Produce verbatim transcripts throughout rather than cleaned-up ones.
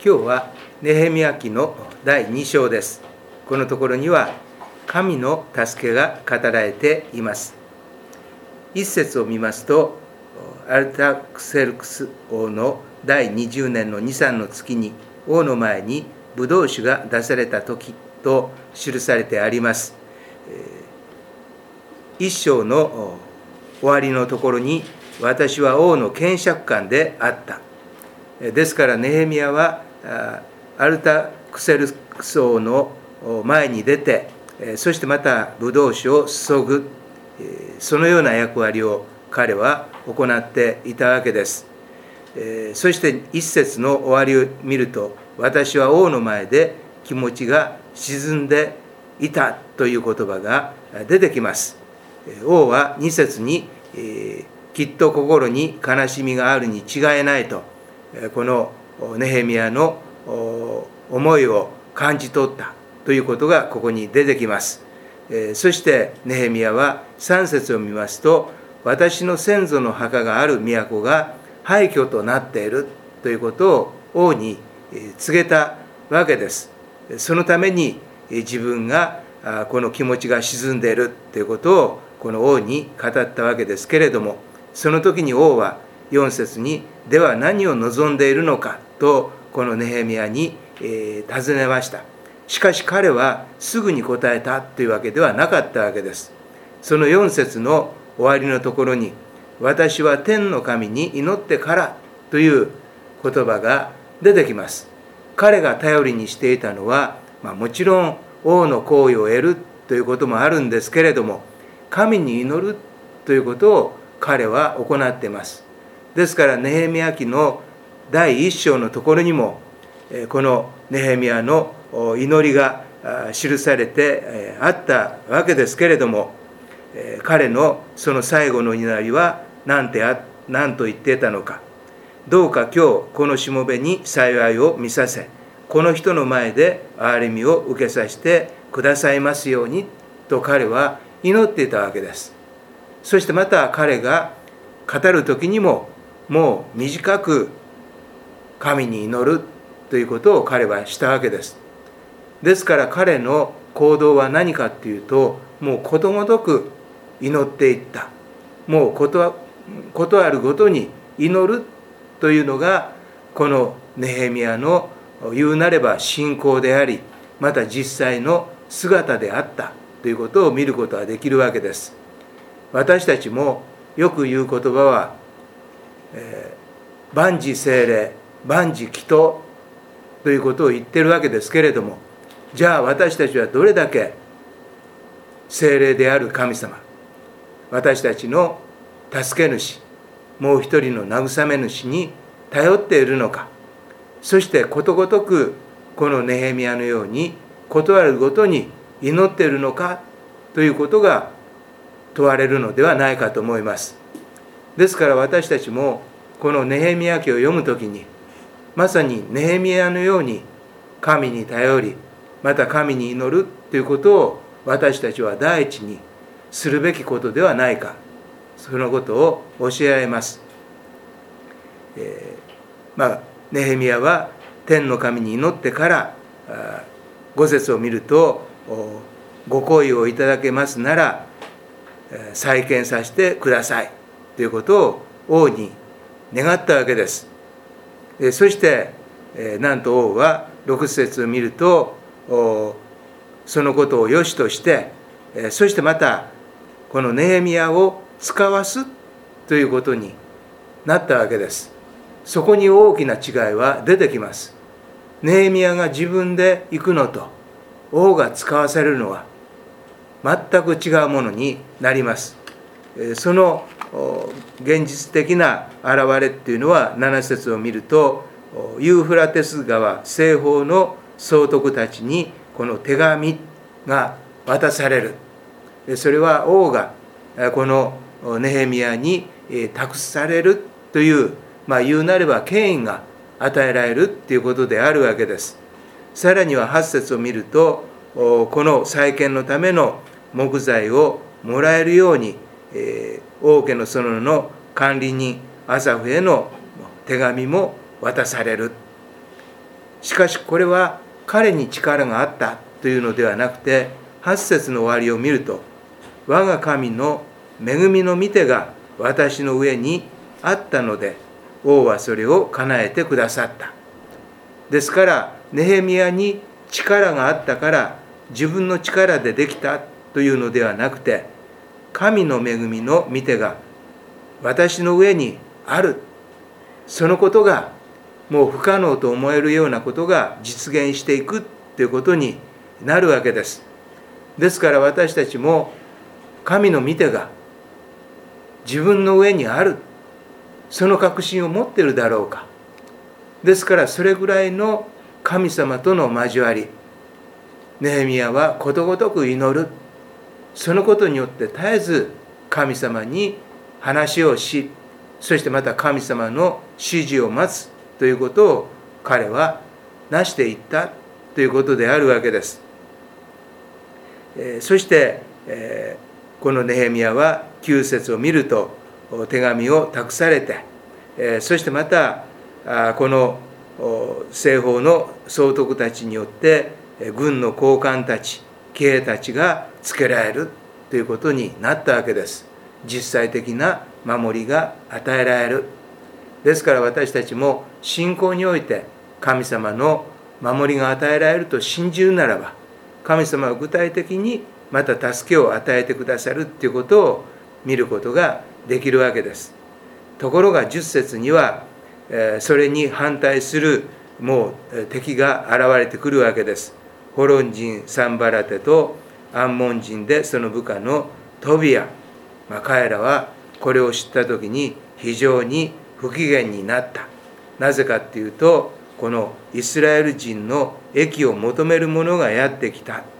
今日はネヘミヤ記のだいに章です。このところには神の助けが語られています。一節を見ますと、アルタクセルクス王のだいにじゅうねんのに、さんの月に王の前にブドウ酒が出された時と記されてあります。一章の終わりのところに、私は王の検釈官であった。ですからネヘミヤはアルタクセルクス王の前に出て、そしてまたブドウ酒を注ぐ、そのような役割を彼は行っていたわけです。そして一節の終わりを見ると、私は王の前で気持ちが沈んでいたという言葉が出てきます。王は二節に、きっと心に悲しみがあるに違いないと、このネヘミヤの思いを感じ取ったということがここに出てきます。そしてネヘミヤはさん節を見ますと、私の先祖の墓がある都が廃墟となっているということを王に告げたわけです。そのために自分がこの気持ちが沈んでいるということをこの王に語ったわけですけれども、その時に王はよん節に、では何を望んでいるのかとこのネヘミヤに尋ねました。しかし彼はすぐに答えたというわけではなかったわけです。そのよん節の終わりのところに、私は天の神に祈ってからという言葉が出てきます。彼が頼りにしていたのは、まあ、もちろん王の行為を得るということもあるんですけれども、神に祈るということを彼は行っています。ですからネヘミヤ記のだいいっ章のところにも、このネヘミヤの祈りが記されてあったわけですけれども、彼のその最後の祈りは何て何と言っていたのか。どうか今日このしもべに幸いを見させ、この人の前で憐れみを受けさせてくださいますようにと彼は祈っていたわけです。そしてまた彼が語る時にも、もう短く神に祈るということを彼はしたわけです。ですから彼の行動は何かというと、もうことごとく祈っていった。もうことことあるごとに祈るというのがこのネヘミヤの言うなれば信仰であり、また実際の姿であったということを見ることができるわけです。私たちもよく言う言葉は、えー、万事聖霊、万事祈祷ということを言っているわけですけれども、じゃあ私たちはどれだけ聖霊である神様、私たちの助け主、もう一人の慰め主に頼っているのか。そしてことごとくこのネヘミヤのように事あるごとに祈っているのかということが問われるのではないかと思います。ですから私たちもこのネヘミヤ記を読むときに、まさにネヘミヤのように神に頼り、また神に祈るということを私たちは第一にするべきことではないか、そのことを教えられます。えー、まあネヘミヤは天の神に祈ってからご節を見ると、ご好意をいただけますなら再建させてくださいということを王に願ったわけです。そしてなんと王はろく節を見ると、そのことを良しとして、そしてまたこのネヘミヤを使わすということになったわけです。そこに大きな違いは出てきます。ネヘミヤが自分で行くのと王が使わされるのは全く違うものになります。その現実的な現れっていうのはなな節を見ると、ユーフラテス川西方の総督たちにこの手紙が渡される。それは王がこのネヘミヤに託されるという、まあ言うなれば権威が与えられるということであるわけです。さらにははち節を見ると、この再建のための木材をもらえるように、王家の園の管理人アサフへの手紙も渡される。 しかしこれは彼に力があったというのではなくて、はち節の終わりを見ると、我が神の恵みの御手が私の上にあったので、王はそれを叶えてくださった。ですからネヘミヤに力があったから自分の力でできたというのではなくて、神の恵みの御手が私の上にある、そのことがもう不可能と思えるようなことが実現していくということになるわけです。ですから私たちも神の御手が自分の上にある、その確信を持っているだろうか。ですからそれぐらいの神様との交わり、ネヘミヤはことごとく祈る。そのことによって絶えず神様に話をし、そしてまた神様の指示を待つということを彼は成していったということであるわけです。えー、そして、えー、このネヘミヤはきゅう節を見ると手紙を託されて、えー、そしてまたこの西方の総督たちによって軍の高官たち、騎兵たちがつけられるということになったわけです。実際的な守りが与えられる。ですから私たちも信仰において神様の守りが与えられると信じるならば、神様は具体的にまた助けを与えてくださるということを見ることができるわけです。ところがじゅっ節にはそれに反対するもう敵が現れてくるわけです。ホロン人サンバラテとアンモン人でその部下のトビア、まあ、彼らはこれを知った時に非常に不機嫌になった。なぜかっていうと、このイスラエル人の益を求める者がやってきた。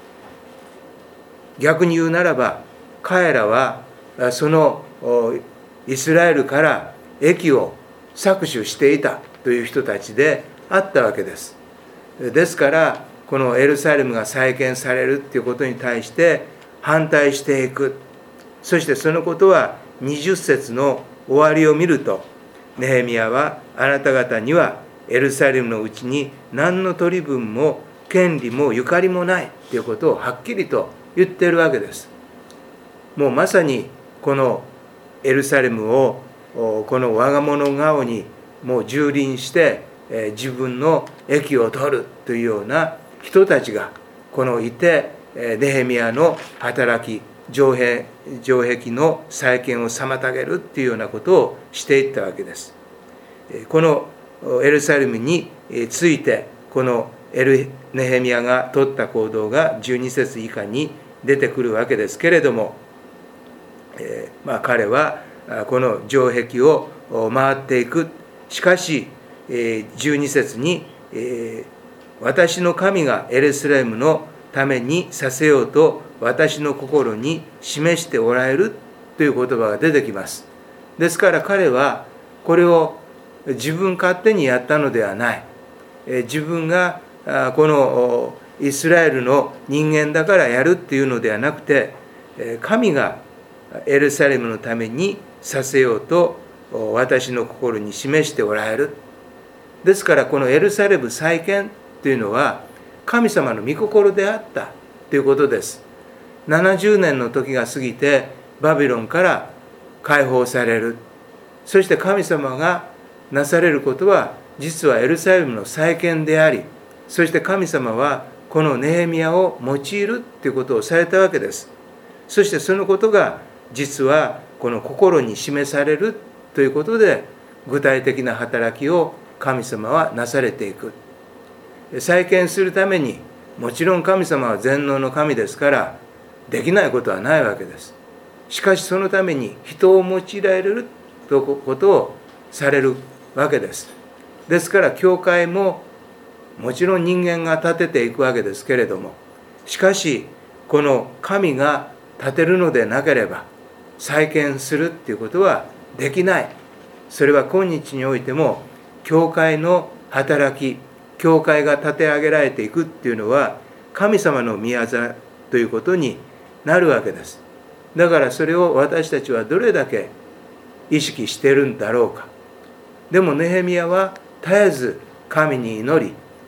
逆に言うならば、彼らはそのイスラエルから益を搾取していたという人たちであったわけです。ですからこのエルサレムが再建されるということに対して反対していく。そしてそのことはにじゅっ節の終わりを見ると、ネヘミヤはあなた方にはエルサレムのうちに何の取り分も権利もゆかりもないということをはっきりと言っているわけです。もうまさにこのエルサレムをこの我が物顔にもう蹂躙して自分の益を取るというような人たちがこのいて、ネヘミヤの働き、城壁、城壁の再建を妨げるというようなことをしていったわけです。このエルサレムについてこのエルネヘミヤが取った行動がじゅうに節以下に出てくるわけですけれども、えーまあ、彼はこの城壁を回っていく。しかしじゅうに節に、えー私の神がエルサレムのためにさせようと私の心に示しておられるという言葉が出てきます。ですから彼はこれを自分勝手にやったのではない。自分がこのイスラエルの人間だからやるっていうのではなくて、神がエルサレムのためにさせようと私の心に示しておられる。ですからこのエルサレム再建というのは神様の御心であったということです。ななじゅうねんの時が過ぎてバビロンから解放される。そして神様がなされることは実はエルサレムの再建であり、そして神様はこのネヘミヤを用いるということをされたわけです。そしてそのことが実はこの心に示されるということで具体的な働きを神様はなされていく。再建するためにもちろん神様は全能の神ですからできないことはないわけです。しかしそのために人を用いられるということをされるわけです。ですから教会ももちろん人間が建てていくわけですけれども、しかしこの神が建てるのでなければ再建するっていうことはできない。それは今日においても教会の働き、教会が立て上げられていくっていうのは神様の御業ということになるわけです。だからそれを私たちはどれだけ意識しているんだろうか。でもネヘミヤは絶えず神に祈り、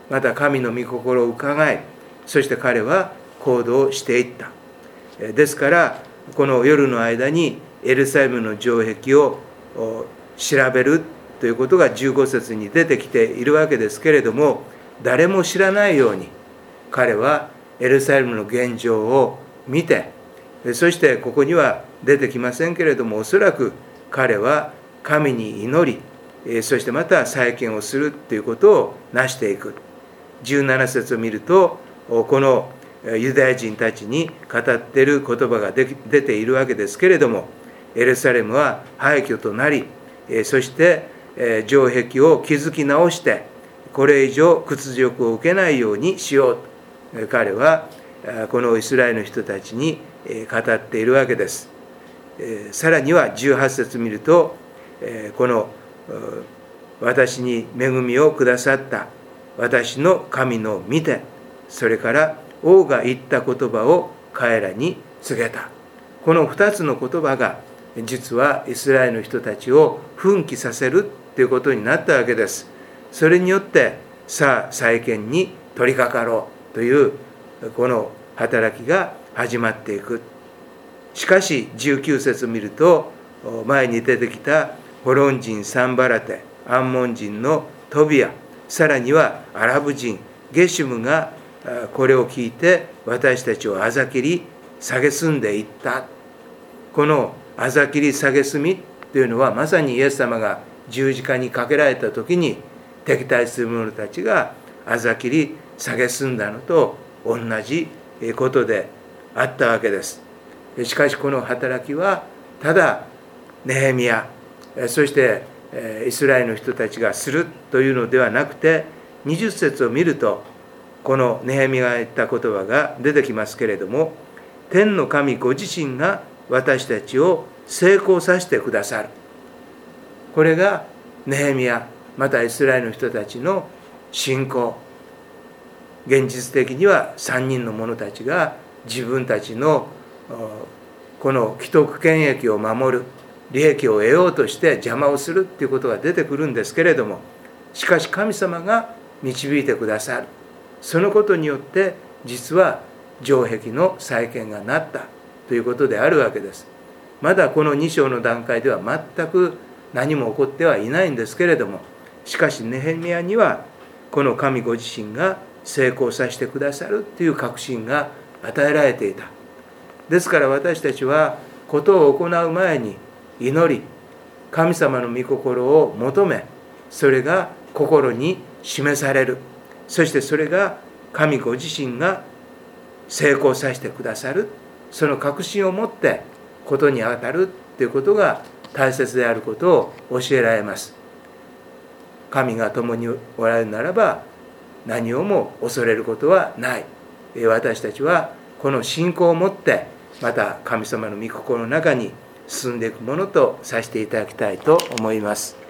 また神の御心を伺い、そして彼は行動していった。ですからこの夜の間にエルサレムの城壁を調べるということがじゅうご節に出てきているわけですけれども、誰も知らないように彼はエルサレムの現状を見て、そしてここには出てきませんけれども、おそらく彼は神に祈り、そしてまた再建をするということを成していく。じゅうなな節を見ると、このユダヤ人たちに語っている言葉が出ているわけですけれども、エルサレムは廃墟となり、そして城壁を築き直してこれ以上屈辱を受けないようにしようと彼はこのイスラエルの人たちに語っているわけです。さらにはじゅうはち節見ると、この私に恵みをくださった私の神の見て、それから王が言った言葉を彼らに告げた。このふたつの言葉が実はイスラエルの人たちを奮起させるということになったわけです。それによってさあ再建に取り掛かろうというこの働きが始まっていく。しかしじゅうきゅう節を見ると、前に出てきたホロン人サンバラテ、アンモン人のトビア、さらにはアラブ人ゲシュムがこれを聞いて私たちをあざきり蔑んでいった。このあざきり蔑みというのは、まさにイエス様が十字架にかけられた時に敵対する者たちがあざきり蔑んだのと同じことであったわけです。しかしこの働きはただネヘミヤ、そしてイスラエルの人たちがするというのではなくて、にじゅう節を見るとこのネヘミヤが言った言葉が出てきますけれども、天の神ご自身が私たちを成功させてくださる。これがネヘミヤ、またイスラエルの人たちの信仰。現実的にはさんにんの者たちが自分たちのこの既得権益を守る、利益を得ようとして邪魔をするということが出てくるんですけれども、しかし神様が導いてくださる。そのことによって実は城壁の再建がなったということであるわけです。まだこのに章の段階では全く何も起こってはいないんですけれども、しかしネヘミヤにはこの神ご自身が成功させてくださるという確信が与えられていた。ですから私たちはことを行う前に祈り、神様の御心を求め、それが心に示される。そしてそれが神ご自身が成功させてくださる、その確信を持ってことに当たるということが大切であることを教えられます。神が共におられるならば何をも恐れることはない。私たちはこの信仰を持ってまた神様の御心の中に進んでいくものとさせていただきたいと思います。